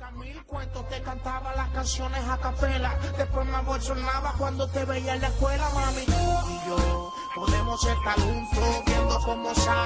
Mil cuentos te cantaba las canciones a capela. Después me abochornaba cuando te veía en la escuela, mami. Tú y yo podemos estar juntos viendo cómo sale